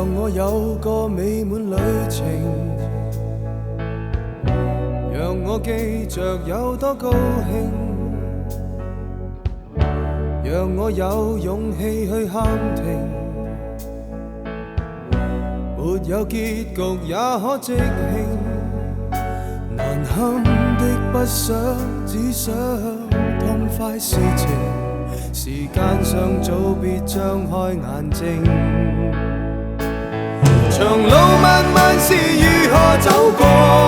讓我有個美滿旅程，讓我記着有多高興，讓我有勇氣去喊停。沒有結局也可即興，難堪的不想，只想痛快事情。時間尚早，別張開眼睛。長路漫漫是如何走過？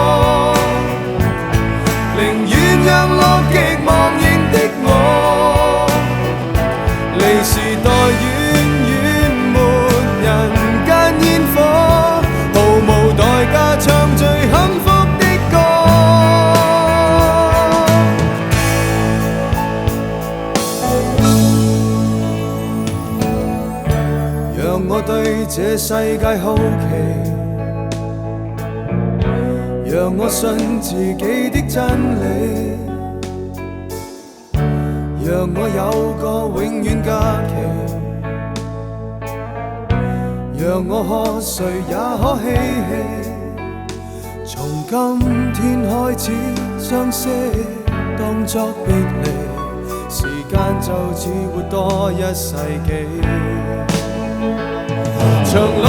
寧願讓樂極忘形的我，離時代遠遠沒人間煙火，毫無代價唱最幸福的歌。讓我對這世界好奇，讓我信自己的真理，讓我有個永遠假期，讓我喝誰也可嬉戲。從今天開始相識，當作別離，時間就似活多一世紀。長路